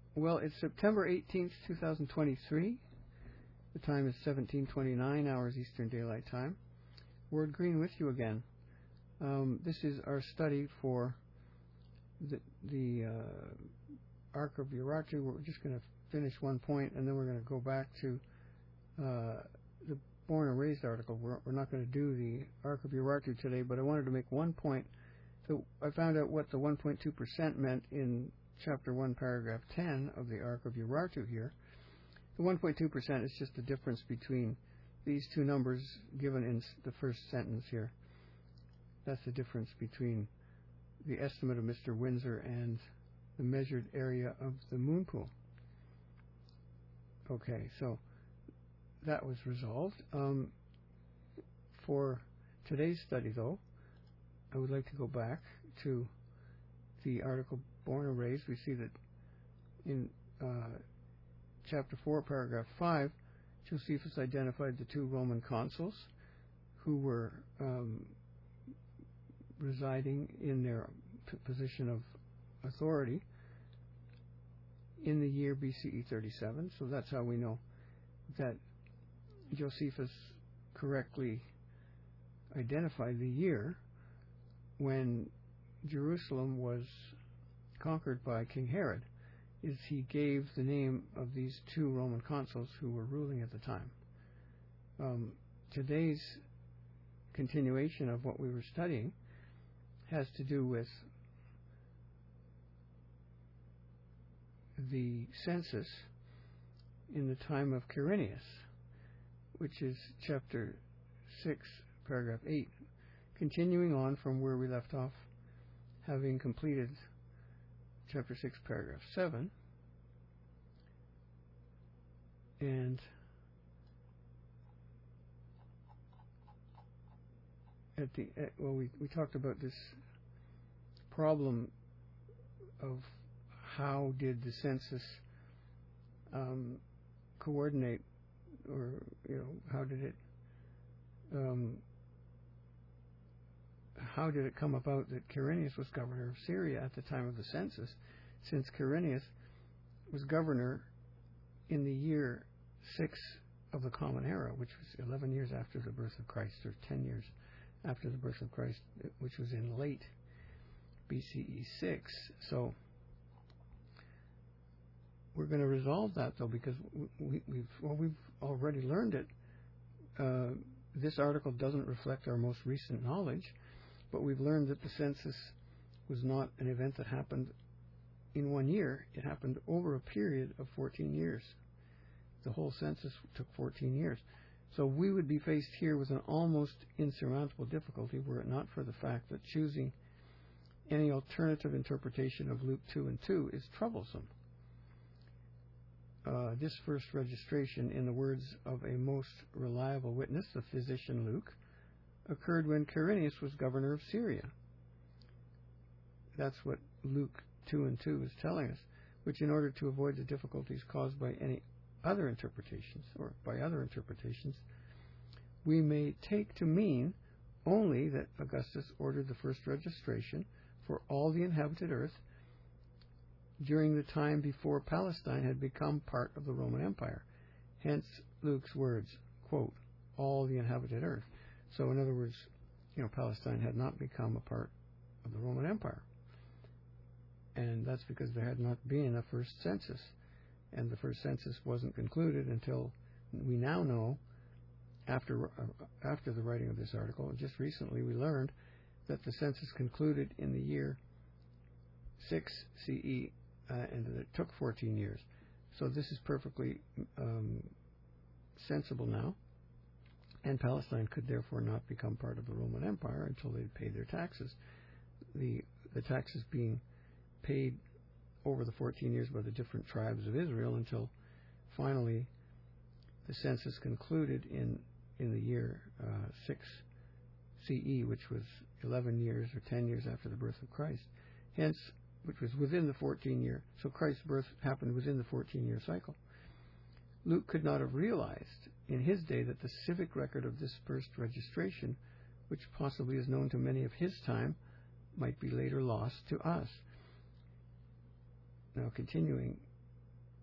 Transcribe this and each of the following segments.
Well, it's September 18th, 2023. The time is 17:29 hours Eastern Daylight Time. Ward Green with you again. This is our study for the Ark of Urartu. We're just going to finish one point, and then we're going to go back to the Born and Raised article. We're not going to do the Ark of Urartu today, but I wanted to make one point. So I found out what the 1.2% meant in Chapter 1, Paragraph 10 of the Ark of Urartu here. The 1.2% is just the difference between these two numbers given in the first sentence here. That's the difference between the estimate of Mr. Windsor and the measured area of the moon pool. Okay, so that was resolved. For today's study, though, I would like to go back to the article Born and Raised. We see that in Chapter 4, Paragraph 5, Josephus identified the two Roman consuls who were residing in their position of authority in the year BCE 37. So that's how we know that Josephus correctly identified the year when Jerusalem was conquered by King Herod, is he gave the name of these two Roman consuls who were ruling at the time. Today's continuation of what we were studying has to do with the census in the time of Quirinius, which is chapter 6, paragraph 8, continuing on from where we left off, having completed chapter 6, paragraph 7. And we talked about this problem of how did the census coordinate, or how did it come about that Quirinius was governor of Syria at the time of the census, since Quirinius was governor in the year 6 of the Common Era, which was 11 years after the birth of Christ, or 10 years after the birth of Christ, which was in late BCE 6. So we're going to resolve that, though, because we've already learned it. This article doesn't reflect our most recent knowledge, but we've learned that the census was not an event that happened in 1 year. It happened over a period of 14 years. The whole census took 14 years. So we would be faced here with an almost insurmountable difficulty were it not for the fact that choosing any alternative interpretation of Luke 2 and 2 is troublesome. This first registration, in the words of a most reliable witness, the physician Luke, occurred when Quirinius was governor of Syria. That's what Luke 2 and 2 is telling us, which in order to avoid the difficulties caused by any other interpretations, or by other interpretations, we may take to mean only that Augustus ordered the first registration for all the inhabited earth during the time before Palestine had become part of the Roman Empire. Hence Luke's words, quote, all the inhabited earth. So in other words, Palestine had not become a part of the Roman Empire. And that's because there had not been a first census. And the first census wasn't concluded until we now know, after the writing of this article. Just recently we learned that the census concluded in the year 6 CE, and that it took 14 years. So this is perfectly sensible now, and Palestine could therefore not become part of the Roman Empire until they paid their taxes. The taxes being paid over the 14 years by the different tribes of Israel until finally the census concluded in the year 6 CE, which was 11 years or 10 years after the birth of Christ. Hence, which was within the 14-year. So Christ's birth happened within the 14-year cycle. Luke could not have realized in his day that the civic record of this first registration, which possibly is known to many of his time, might be later lost to us. Now, continuing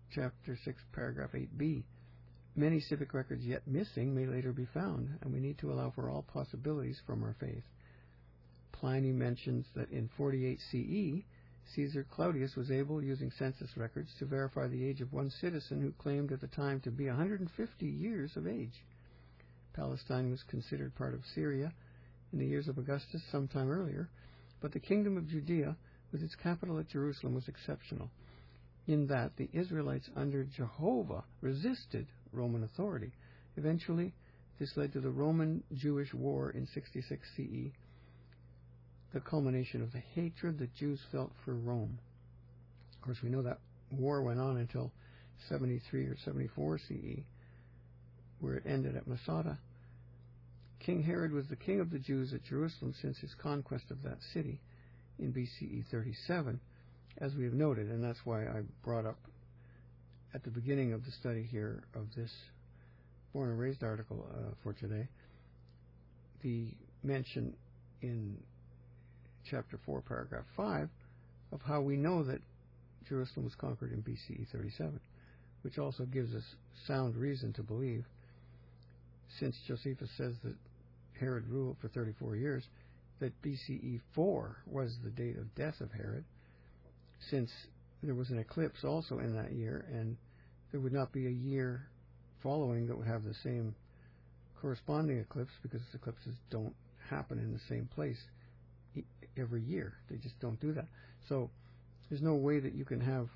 chapter 6, paragraph 8b. Many civic records yet missing may later be found, and we need to allow for all possibilities from our faith. Pliny mentions that in 48 CE, Caesar Claudius was able, using census records, to verify the age of one citizen who claimed at the time to be 150 years of age. Palestine was considered part of Syria in the years of Augustus sometime earlier, but the kingdom of Judea, with its capital at Jerusalem, was exceptional, in that the Israelites under Jehovah resisted Roman authority. Eventually, this led to the Roman-Jewish War in 66 CE, the culmination of the hatred that Jews felt for Rome. Of course, we know that war went on until 73 or 74 CE, where it ended at Masada. King Herod was the king of the Jews at Jerusalem since his conquest of that city in BCE 37, as we have noted, and that's why I brought up at the beginning of the study here of this Born and Raised article for today, the mention in chapter 4, paragraph 5, of how we know that Jerusalem was conquered in BCE 37, which also gives us sound reason to believe, since Josephus says that Herod ruled for 34 years, that BCE 4 was the date of death of Herod, since there was an eclipse also in that year, and there would not be a year following that would have the same corresponding eclipse, because eclipses don't happen in the same place every year. They just don't do that. So there's no way that you can have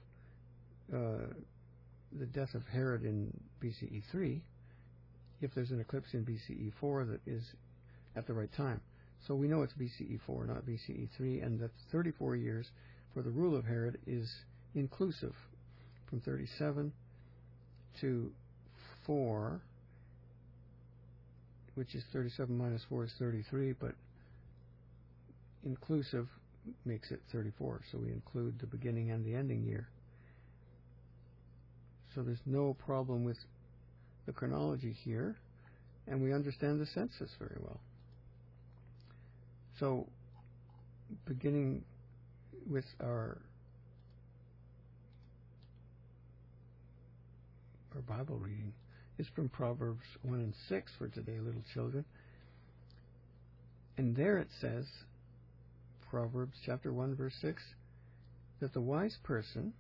the death of Herod in BCE 3 if there's an eclipse in BCE 4 that is at the right time. So we know it's BCE 4, not BCE 3, and that 34 years for the rule of Herod is inclusive from 37 to 4, which is 37 minus 4 is 33, but inclusive makes it 34, so we include the beginning and the ending year. So there's no problem with the chronology here, and we understand the census very well. So, beginning with our Bible reading is from Proverbs 1 and 6 for today, little children. And there it says, Proverbs chapter 1, verse 6, that the wise person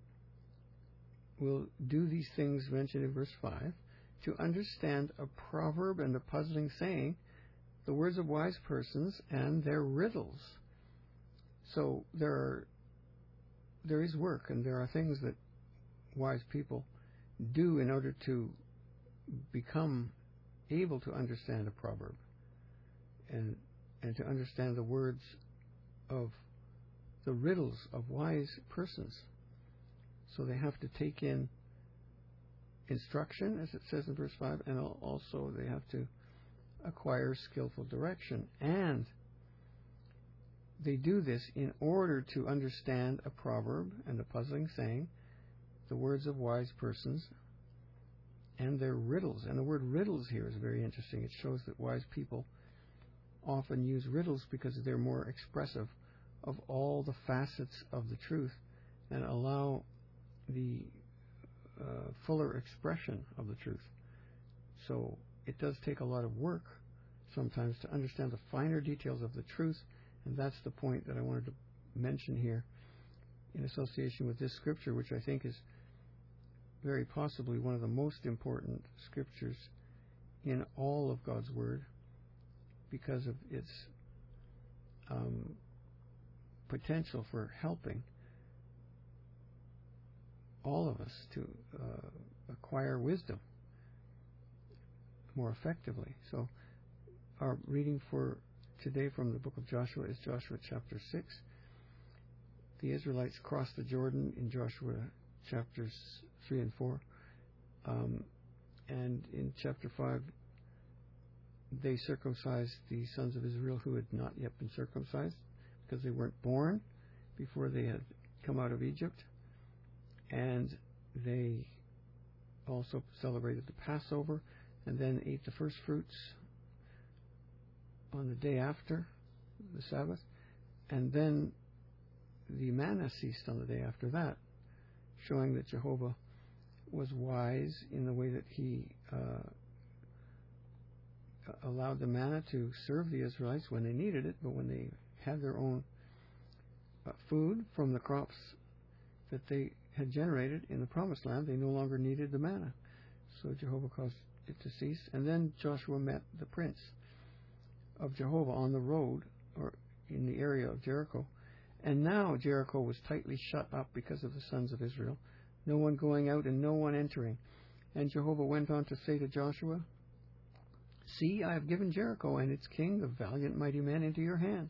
will do these things mentioned in verse 5 to understand a proverb and a puzzling saying, the words of wise persons and their riddles. So there is work, and there are things that wise people do in order to become able to understand a proverb and to understand the words of the riddles of wise persons. So they have to take in instruction, as it says in verse 5, and also they have to acquire skillful direction. And they do this in order to understand a proverb and a puzzling saying, the words of wise persons and their riddles. And the word riddles here is very interesting. It shows that wise people often use riddles because they're more expressive of all the facets of the truth and allow the fuller expression of the truth. So it does take a lot of work sometimes to understand the finer details of the truth, and that's the point that I wanted to mention here in association with this scripture, which I think is very possibly one of the most important scriptures in all of God's Word because of its potential for helping all of us to acquire wisdom more effectively. So our reading for today from the book of Joshua is Joshua chapter 6. The Israelites crossed the Jordan in Joshua chapters 3 and 4. And in chapter 5, they circumcised the sons of Israel who had not yet been circumcised because they weren't born before they had come out of Egypt. And they also celebrated the Passover and then ate the first fruits on the day after the Sabbath. And then the manna ceased on the day after that, showing that Jehovah was wise in the way that he allowed the manna to serve the Israelites when they needed it, but when they had their own food from the crops that they had generated in the Promised Land, they no longer needed the manna. So Jehovah caused it to cease. And then Joshua met the prince of Jehovah on the road, or in the area of Jericho. And now Jericho was tightly shut up because of the sons of Israel, no one going out and no one entering. And Jehovah went on to say to Joshua, "See, I have given Jericho and its king, the valiant mighty men, into your hand.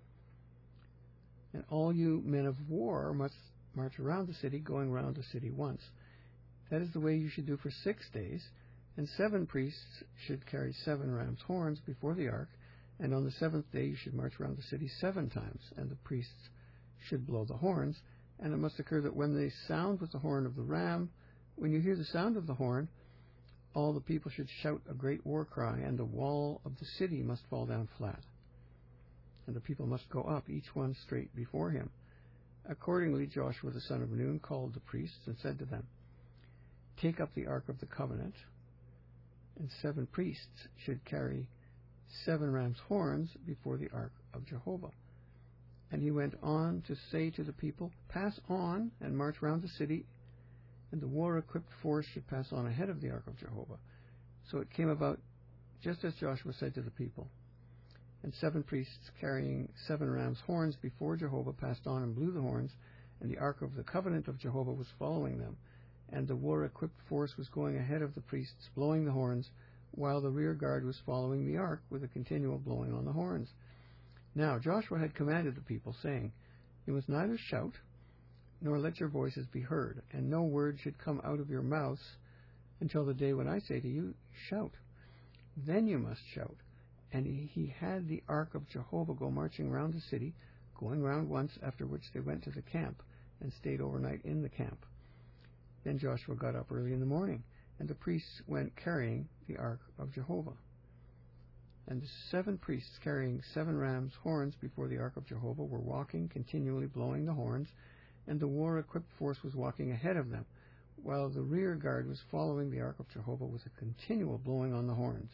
And all you men of war must march around the city, going round the city once. That is the way you should do for 6 days. And 7 priests should carry 7 ram's horns before the ark. And on the 7th day you should march around the city 7 times. And the priests should blow the horns. And it must occur that when they sound with the horn of the ram, when you hear the sound of the horn, all the people should shout a great war cry, and the wall of the city must fall down flat. And the people must go up, each one straight before him." Accordingly, Joshua the son of Nun called the priests and said to them, "Take up the Ark of the Covenant, and 7 priests should carry 7 ram's horns before the Ark of Jehovah." And he went on to say to the people, "Pass on and march round the city, and the war-equipped force should pass on ahead of the Ark of Jehovah." So it came about just as Joshua said to the people. And 7 priests carrying 7 ram's horns before Jehovah passed on and blew the horns, and the Ark of the Covenant of Jehovah was following them. And the war-equipped force was going ahead of the priests, blowing the horns, while the rear guard was following the Ark with a continual blowing on the horns. Now Joshua had commanded the people, saying, "You must neither shout, nor let your voices be heard, and no word should come out of your mouths until the day when I say to you, 'Shout.' Then you must shout." And he had the Ark of Jehovah go marching round the city, going round once, after which they went to the camp, and stayed overnight in the camp. Then Joshua got up early in the morning, and the priests went carrying the Ark of Jehovah. And the 7 priests carrying 7 ram's horns before the Ark of Jehovah were walking, continually blowing the horns, and the war-equipped force was walking ahead of them, while the rear guard was following the Ark of Jehovah with a continual blowing on the horns.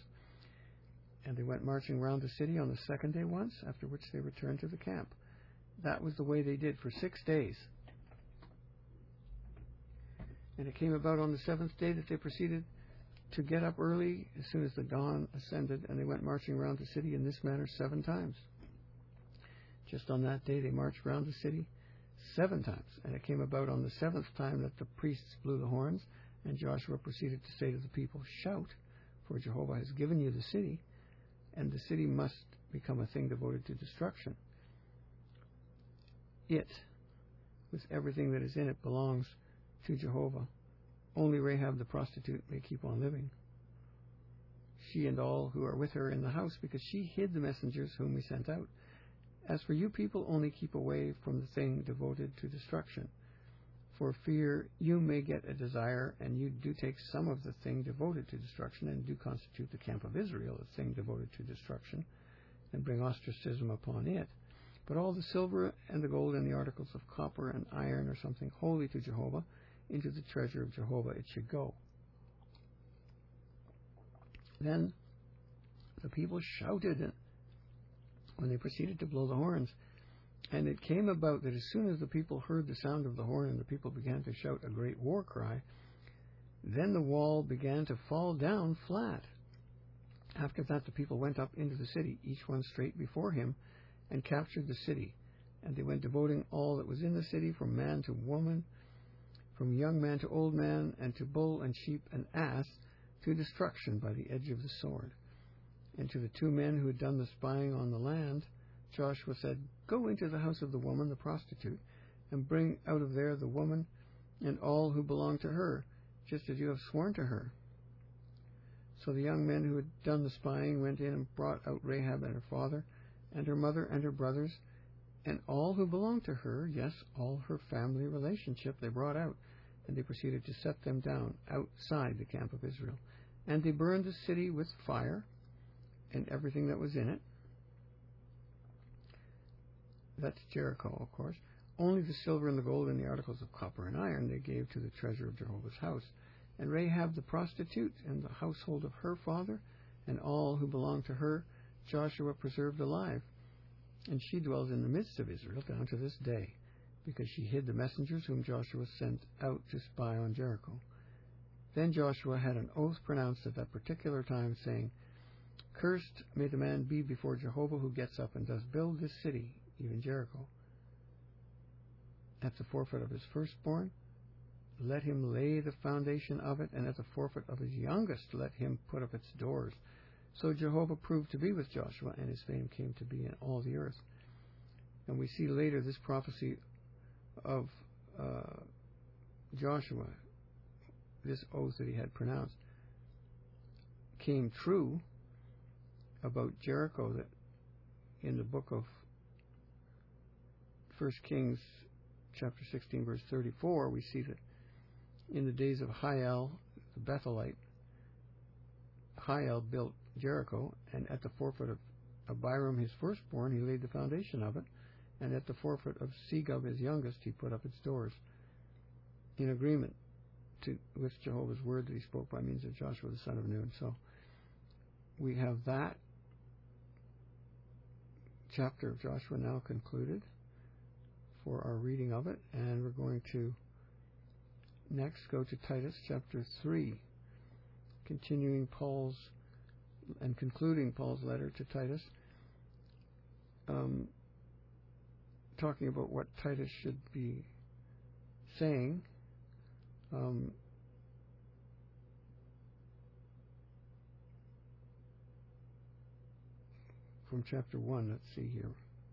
And they went marching round the city on the 2nd day once, after which they returned to the camp. That was the way they did for 6 days. And it came about on the 7th day that they proceeded to get up early as soon as the dawn ascended, and they went marching round the city in this manner 7 times. Just on that day they marched round the city 7 times. And it came about on the 7th time that the priests blew the horns, and Joshua proceeded to say to the people, "Shout, for Jehovah has given you the city, and the city must become a thing devoted to destruction. It, with everything that is in it, belongs to Jehovah. Only Rahab the prostitute may keep on living, she and all who are with her in the house, because she hid the messengers whom we sent out. As for you people, only keep away from the thing devoted to destruction. For fear you may get a desire, and you do take some of the thing devoted to destruction, and do constitute the camp of Israel a thing devoted to destruction, and bring ostracism upon it. But all the silver and the gold and the articles of copper and iron, or something holy to Jehovah, into the treasure of Jehovah it should go." Then the people shouted when they proceeded to blow the horns. And it came about that as soon as the people heard the sound of the horn, and the people began to shout a great war cry, then the wall began to fall down flat. After that the people went up into the city, each one straight before him, and captured the city. And they went devoting all that was in the city, from man to woman, from young man to old man, and to bull and sheep and ass, to destruction by the edge of the sword. And to the 2 men who had done the spying on the land, Joshua said, "Go into the house of the woman, the prostitute, and bring out of there the woman and all who belong to her, just as you have sworn to her." So the young men who had done the spying went in and brought out Rahab and her father, and her mother and her brothers, and all who belonged to her, yes, all her family relationship they brought out, and they proceeded to set them down outside the camp of Israel. And they burned the city with fire, and everything that was in it. That's Jericho, of course. Only the silver and the gold and the articles of copper and iron they gave to the treasure of Jehovah's house. And Rahab the prostitute and the household of her father and all who belonged to her, Joshua preserved alive. And she dwells in the midst of Israel down to this day, because she hid the messengers whom Joshua sent out to spy on Jericho. Then Joshua had an oath pronounced at that particular time, saying, Cursed may the man be before Jehovah who gets up and does build this city, even Jericho. At the forfeit of his firstborn, let him lay the foundation of it, and at the forfeit of his youngest, let him put up its doors. So Jehovah proved to be with Joshua, and his fame came to be in all the earth. And we see later this prophecy of Joshua, this oath that he had pronounced, came true about Jericho, that in the book of 1 Kings chapter 16 verse 34, we see that in the days of Hiel the Bethelite, Hiel built Jericho, and at the forfeit of Abiram his firstborn he laid the foundation of it, and at the forfeit of Segub his youngest he put up its doors, in agreement with Jehovah's word that he spoke by means of Joshua the son of Nun. So we have that chapter of Joshua now concluded for our reading of it, and we're going to next go to Titus chapter 3, continuing Paul's and concluding Paul's letter to Titus, talking about what Titus should be saying. From chapter 1, let's see here.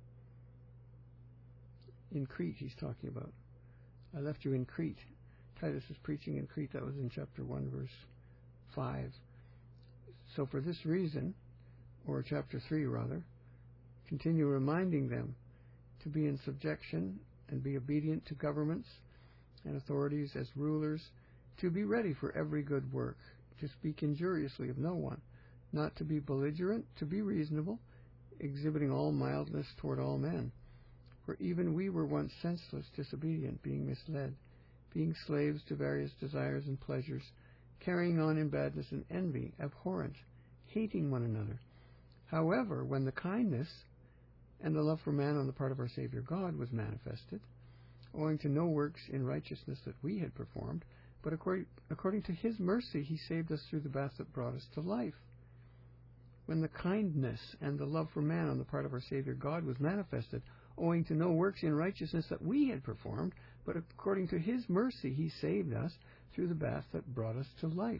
In Crete, he's talking about. I left you in Crete. Titus is preaching in Crete. That was in chapter 1, verse 5. So for this reason, or chapter 3 rather, continue reminding them to be in subjection and be obedient to governments and authorities as rulers, to be ready for every good work, to speak injuriously of no one, not to be belligerent, to be reasonable, exhibiting all mildness toward all men. For even we were once senseless, disobedient, being misled, being slaves to various desires and pleasures, carrying on in badness and envy, abhorrent, hating one another. However, when the kindness and the love for man on the part of our Savior God was manifested, owing to no works in righteousness that we had performed, but according to his mercy he saved us through the bath that brought us to life. When the kindness and the love for man on the part of our Savior God was manifested, owing to no works in righteousness that we had performed, but according to his mercy he saved us through the bath that brought us to life.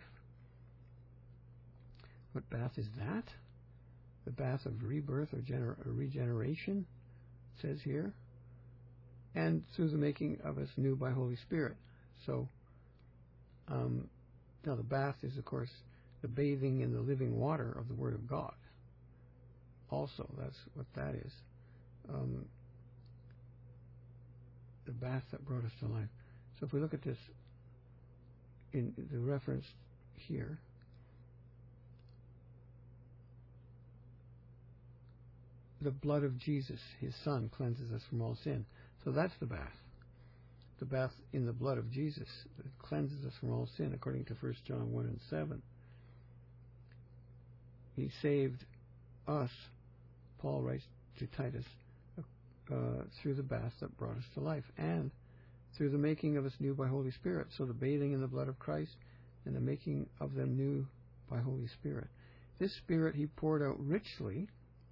What bath is that? The bath of rebirth or regeneration, it says here, and through the making of us new by Holy Spirit. So, now the bath is, of course, the bathing in the living water of the Word of God. Also, that's what that is. The bath that brought us to life. So if we look at this in the reference here, the blood of Jesus, his Son, cleanses us from all sin. So that's the bath. The bath in the blood of Jesus that cleanses us from all sin, according to 1 John 1 and 7. He saved us, Paul writes to Titus, through the bath that brought us to life, and through the making of us new by Holy Spirit. So the bathing in the blood of Christ and the making of them new by Holy Spirit. This Spirit he poured out richly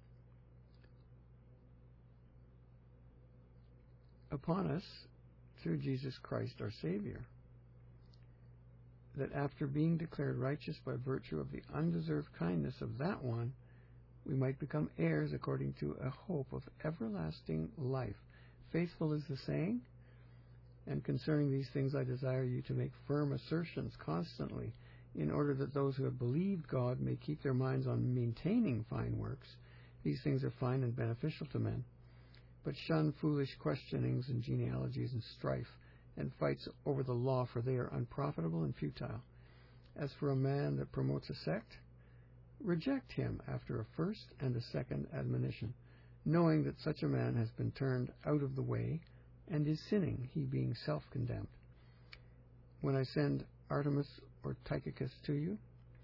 upon us through Jesus Christ our Savior, that after being declared righteous by virtue of the undeserved kindness of that one, we might become heirs according to a hope of everlasting life. Faithful is the saying, and concerning these things I desire you to make firm assertions constantly, in order that those who have believed God may keep their minds on maintaining fine works. These things are fine and beneficial to men. But shun foolish questionings and genealogies and strife, and fights over the law, for they are unprofitable and futile. As for a man that promotes a sect, reject him after a first and a second admonition, knowing that such a man has been turned out of the way and is sinning, he being self-condemned. When I send Artemas or Tychicus to you,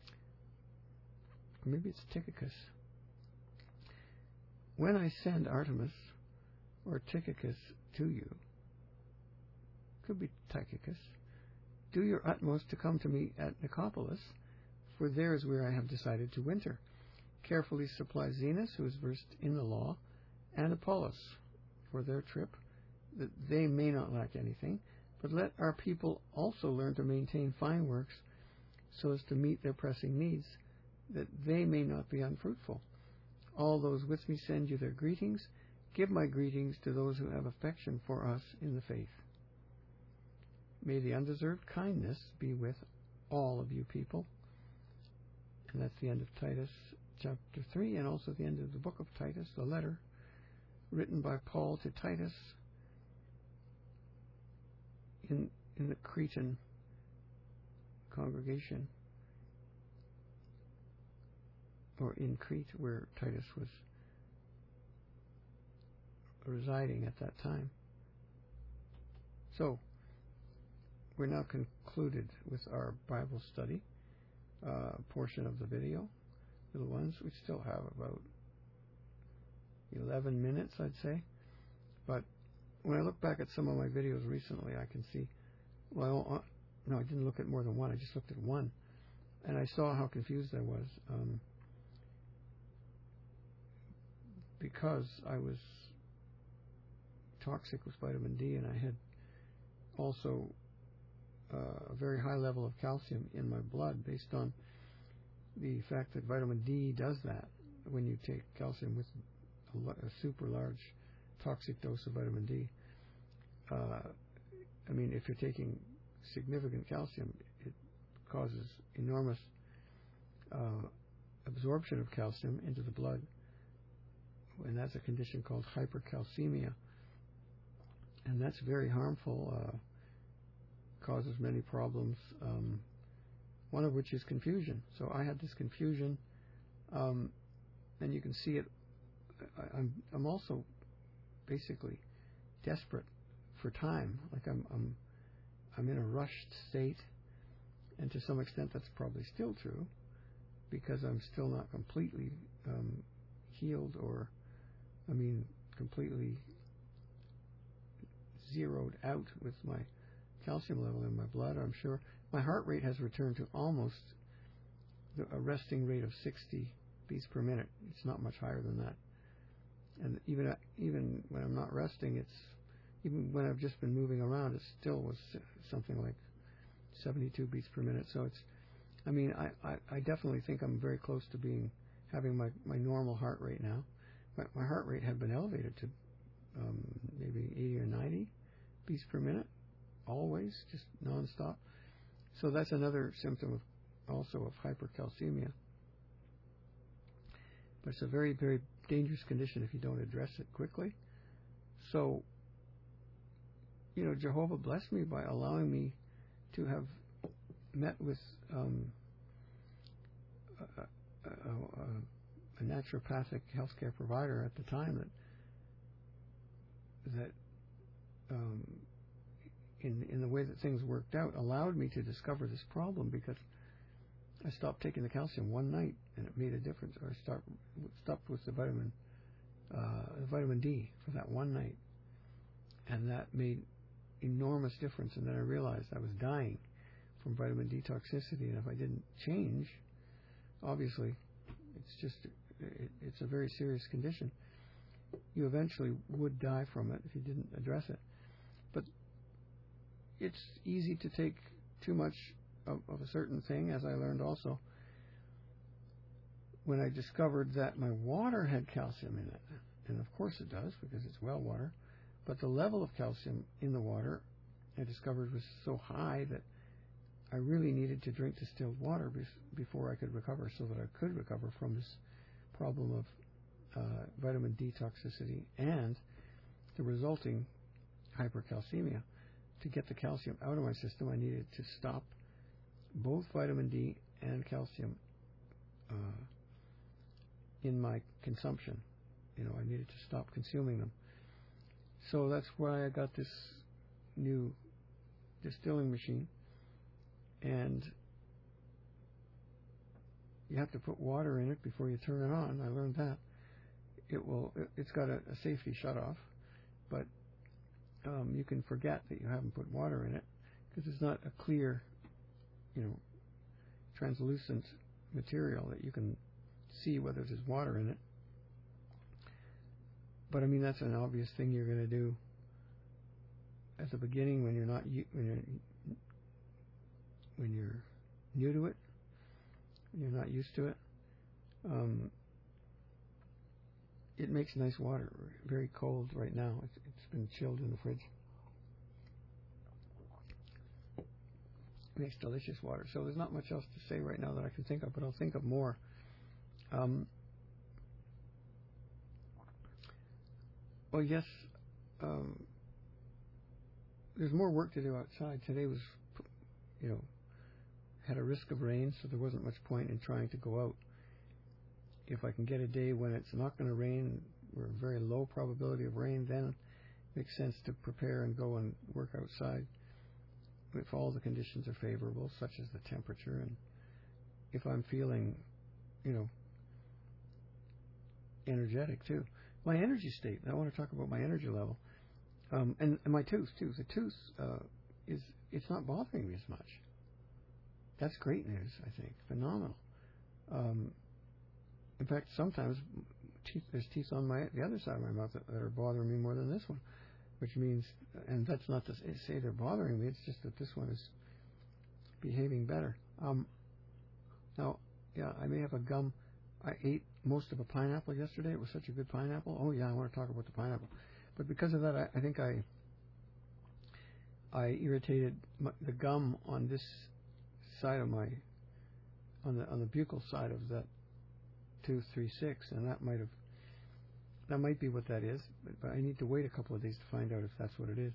or maybe it's Tychicus. When I send Artemas or Tychicus to you, could be Tychicus, do your utmost to come to me at Nicopolis, for there is where I have decided to winter. Carefully supply Zenas, who is versed in the law, and Apollos for their trip, that they may not lack anything, but let our people also learn to maintain fine works so as to meet their pressing needs, that they may not be unfruitful. All those with me send you their greetings. Give my greetings to those who have affection for us in the faith. May the undeserved kindness be with all of you people. And that's the end of Titus chapter 3, and also the end of the book of Titus, the letter written by Paul to Titus in the Cretan congregation, or in Crete, where Titus was residing at that time. So, we're now concluded with our Bible study portion of the video. Little ones, we still have about 11 minutes, I'd say. But when I look back at some of my videos recently, I can see, no, I didn't look at more than one. I just looked at one. And I saw how confused I was. Because I was toxic with vitamin D, and I had also a very high level of calcium in my blood based on the fact that vitamin D does that when you take calcium with a super large toxic dose of vitamin D. I mean, if you're taking significant calcium, it causes enormous absorption of calcium into the blood, and that's a condition called hypercalcemia, and that's very harmful, causes many problems, one of which is confusion. So I had this confusion, and you can see it. I'm also basically desperate for time, like I'm in a rushed state, and to some extent that's probably still true, because I'm still not completely healed, or completely zeroed out with my calcium level in my blood. I'm sure my heart rate has returned to almost a resting rate of 60 beats per minute. It's not much higher than that. And even when I'm not resting, even when I've just been moving around, it still was something like 72 beats per minute. So I definitely think I'm very close to having my normal heart rate now. My heart rate had been elevated to maybe 80 or 90 beats per minute, always, just nonstop. So that's another symptom also of hypercalcemia. But it's a very, very dangerous condition if you don't address it quickly. So, Jehovah blessed me by allowing me to have met with a naturopathic healthcare provider at the time that in the way that things worked out, allowed me to discover this problem, because I stopped taking the calcium one night and it made a difference. Or I stopped with the vitamin D for that one night, and that made enormous difference. And then I realized I was dying from vitamin D toxicity, and if I didn't change, obviously it's a very serious condition. You eventually would die from it if you didn't address it. But it's easy to take too much of a certain thing, as I learned also when I discovered that my water had calcium in it. And of course it does, because it's well water. But the level of calcium in the water, I discovered, was so high that I really needed to drink distilled water before I could recover, so that I could recover from this problem of vitamin D toxicity and the resulting hypercalcemia. To get the calcium out of my system, I needed to stop both vitamin D and calcium in my consumption. I needed to stop consuming them. So that's why I got this new distilling machine, and you have to put water in it before you turn it on. I learned that. It's got a safety shutoff, but you can forget that you haven't put water in it because it's not a clear, translucent material that you can see whether there's water in it. But I mean, that's an obvious thing you're going to do at the beginning when you're new to it, when you're not used to it. It makes nice water, very cold right now. It's been chilled in the fridge. It makes delicious water. So there's not much else to say right now that I can think of, but I'll think of more. Well, yes, there's more work to do outside. Today was, had a risk of rain, so there wasn't much point in trying to go out. If I can get a day when it's not going to rain, or a very low probability of rain, then it makes sense to prepare and go and work outside if all the conditions are favorable, such as the temperature, and if I'm feeling, energetic too. My energy state, I want to talk about my energy level, and my tooth too. The tooth it's not bothering me as much. That's great news, I think. Phenomenal. In fact, sometimes there's teeth on the other side of my mouth that are bothering me more than this one, which means, and that's not to say they're bothering me, it's just that this one is behaving better. Now, yeah, I may have a gum. I ate most of a pineapple yesterday. It was such a good pineapple. Oh, yeah, I want to talk about the pineapple. But because of that, I think I irritated the gum on this side of on the buccal side of that tooth 3-6, and that might be what that is, but I need to wait a couple of days to find out if that's what it is.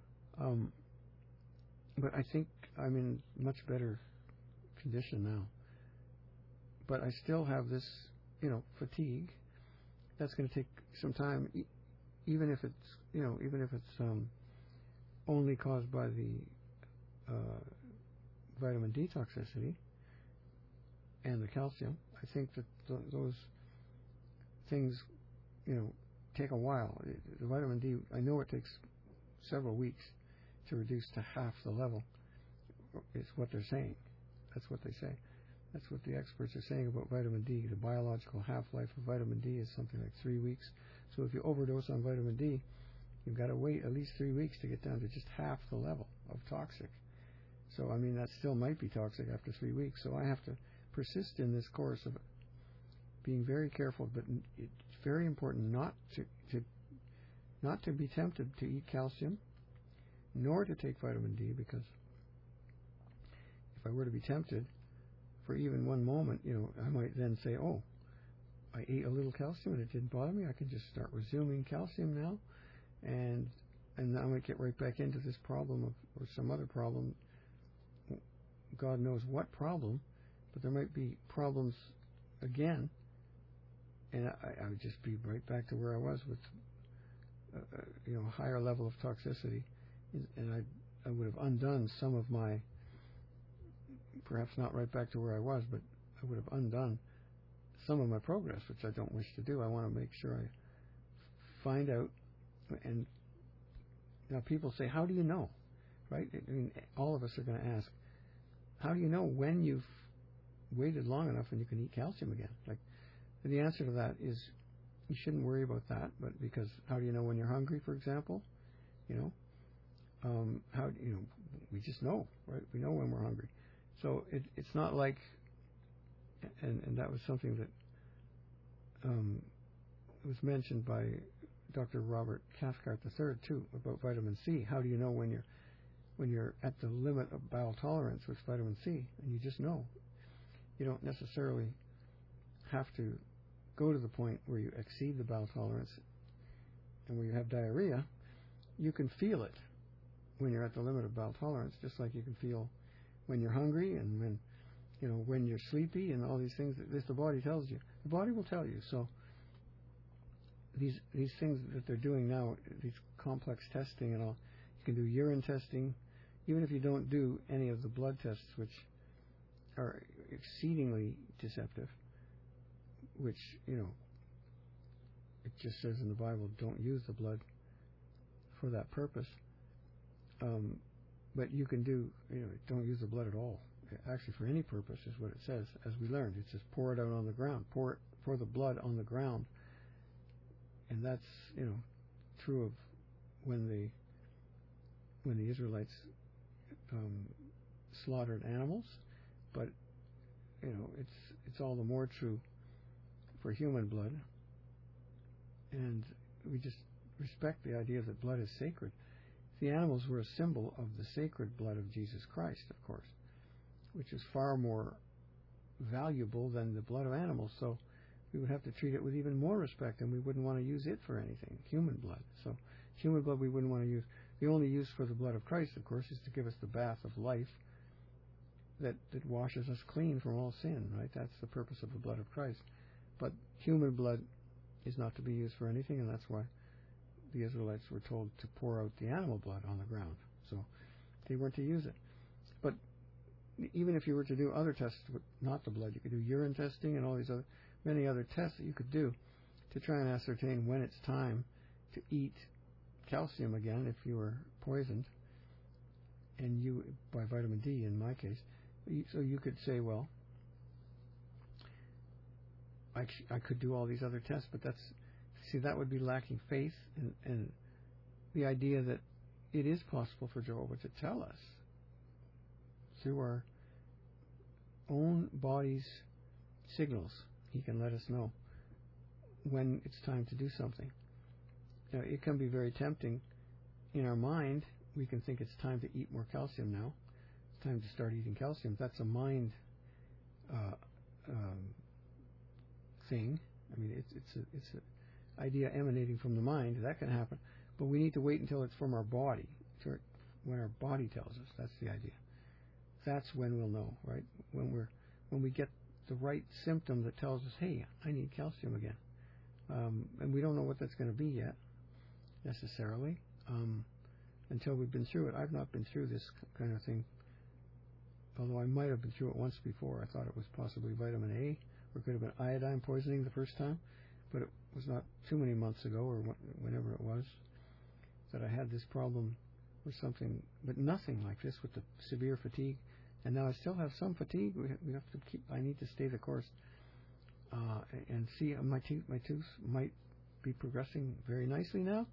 But I think I'm in much better condition now. But I still have this, fatigue. That's going to take some time, even if it's only caused by the vitamin D toxicity and the calcium. I think that those things, take a while. The vitamin D, I know it takes several weeks to reduce to half the level. It's what they're saying. That's what they say. That's what the experts are saying about vitamin D. The biological half-life of vitamin D is something like 3 weeks. So if you overdose on vitamin D, you've got to wait at least 3 weeks to get down to just half the level of toxic. So, I mean, that still might be toxic after 3 weeks. So I have to persist in this course of being very careful, but it's very important not to be tempted to eat calcium, nor to take vitamin D, because if I were to be tempted for even one moment, I might then say, oh, I ate a little calcium and it didn't bother me. I can just start resuming calcium now, and I might get right back into this problem or some other problem. God knows what problem, but there might be problems again, and I would just be right back to where I was with a higher level of toxicity, and I would have undone some of my, perhaps not right back to where I was, but I would have undone some of my progress, which I don't wish to do. I want to make sure I find out. And now people say, how do you know? Right? I mean, all of us are going to ask, how do you know when you've waited long enough and you can eat calcium again? Like, the answer to that is you shouldn't worry about that, but because how do you know when you're hungry, for example? We just know, right? We know when we're hungry. So it's not like, and that was something that was mentioned by Dr. Robert Cathcart III too, about vitamin C. How do you know when you're at the limit of bowel tolerance with vitamin C? And you just know. You don't necessarily have to go to the point where you exceed the bowel tolerance and where you have diarrhea. You can feel it when you're at the limit of bowel tolerance, just like you can feel when you're hungry and when you're sleepy and all these things that the body tells you. The body will tell you. So these things that they're doing now, these complex testing and all, you can do urine testing, even if you don't do any of the blood tests, which are exceedingly deceptive, which, it just says in the Bible, don't use the blood for that purpose. But you can do, don't use the blood at all. Actually, for any purpose is what it says, as we learned. It says pour it out on the ground, pour the blood on the ground. And that's, true of when the Israelites slaughtered animals, but it's all the more true for human blood. And we just respect the idea that blood is sacred. The animals were a symbol of the sacred blood of Jesus Christ, of course, which is far more valuable than the blood of animals. So we would have to treat it with even more respect, and we wouldn't want to use it for anything, human blood. So human blood we wouldn't want to use. The only use for the blood of Christ, of course, is to give us the bath of life that washes us clean from all sin, right? That's the purpose of the blood of Christ. But human blood is not to be used for anything, and that's why the Israelites were told to pour out the animal blood on the ground. So they weren't to use it. But even if you were to do other tests with not the blood, you could do urine testing and all these many other tests that you could do to try and ascertain when it's time to eat calcium again if you were poisoned, and by vitamin D in my case. So you could say, well, I could do all these other tests, but that would be lacking faith and the idea that it is possible for Jehovah to tell us through our own body's signals. He can let us know when it's time to do something. Now, it can be very tempting in our mind. We can think it's time to eat more calcium now. It's time to start eating calcium. That's a mind thing. I mean, it's an idea emanating from the mind. That can happen. But we need to wait until it's from our body, when our body tells us. That's the idea. That's when we'll know, right? When we get the right symptom that tells us, hey, I need calcium again. And we don't know what that's going to be yet, necessarily, until we've been through it. I've not been through this kind of thing, although I might have been through it once before. I thought it was possibly vitamin A, or it could have been iodine poisoning the first time, but it was not too many months ago, or whenever it was, that I had this problem with something, but nothing like this with the severe fatigue. And now I still have some fatigue. We have to I need to stay the course, and see my tooth might be progressing very nicely now.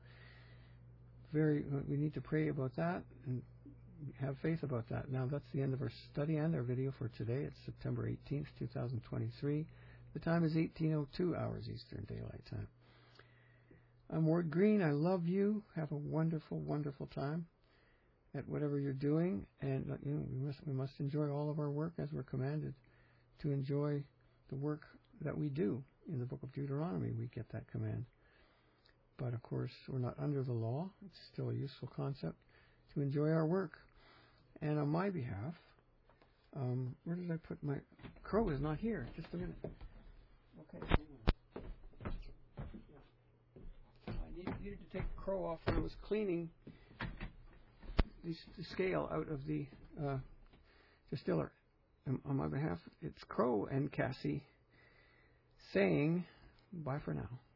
We need to pray about that and have faith about that. Now that's the end of our study and our video for today. It's September 18th, 2023. The time is 18:02 hours Eastern Daylight Time. I'm Ward Green. I love you. Have a wonderful, wonderful time at whatever you're doing, and we must enjoy all of our work as we're commanded to enjoy the work that we do. In the book of Deuteronomy, we get that command. But of course, we're not under the law. It's still a useful concept to enjoy our work. And on my behalf, where did I put my crow? Is not here. Just a minute. Okay. I needed to take the crow off when I was cleaning the scale out of the distiller. And on my behalf, it's Crow and Cassie saying bye for now.